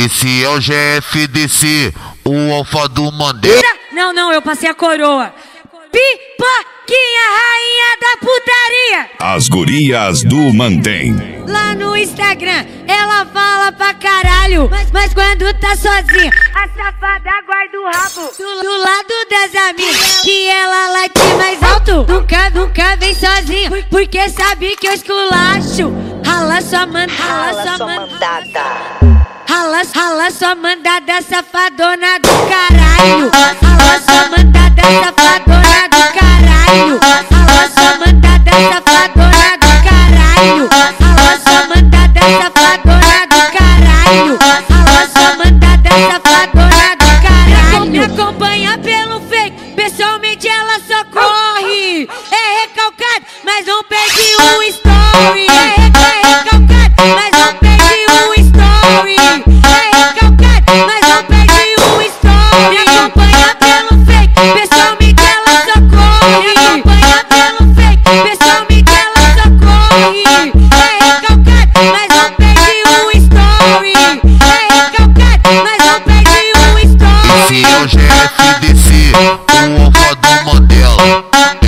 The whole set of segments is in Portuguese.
Esse é o GFDC, o Alfa do Mandela. Não, eu passei a coroa. Pipoquinha, rainha da putaria. As gurias do Mantém. Lá no Instagram, ela fala pra caralho, mas quando tá sozinha, a safada guarda o rabo do lado das amigas, que ela late mais alto. Nunca vem sozinha, porque sabe que eu esculacho. Rala sua mandada. Rala sua mandada, safadona do caralho. Rala sua mandada, safadona do caralho. Rala sua mandada, safadona do caralho. Rala sua mandada, safadona do caralho. Rala sua mandada, safadona do caralho. Me acompanha pelo fake, pessoalmente ela só corre. É recalcado, mas não perde um story. É recalcado, mas não perde um story. É recalcado, mas não perde um story. Me acompanha pelo fake, pessoalmente ela só corre. Me acompanha pelo fake, pessoalmente ela só corre. É recalcado, mas não perde um story. É recalcado, mas não perde um story. Esse é o GFDC, o Alfa do Mandela.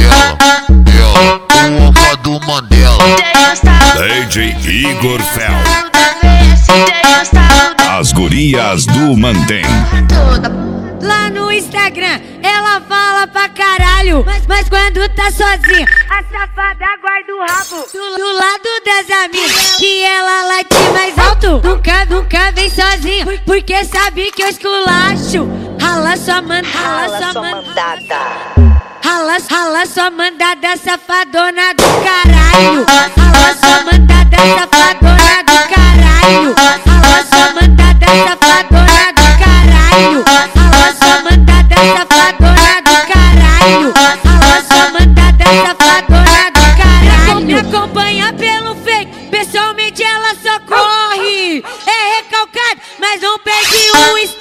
O Alfa do Mandela. DJ Igor Fel. As gurias do Mantém. Lá no Instagram, ela fala pra caralho, mas quando tá sozinha, a safada guarda o rabo do lado das amigas, que ela late mais alto. Nunca vem sozinha, porque sabe que eu esculacho. Rala sua mandada. Rala sua mandada, safadona do caralho. Rala sua mandada, safadona do caralho. Rala sua mandada, safadona do caralho. Rala sua mandada, safadona do caralho. Rala sua mandada, safadona do caralho. Me acompanha pelo fake, pessoalmente ela só corre. É recalcado, mas não perde um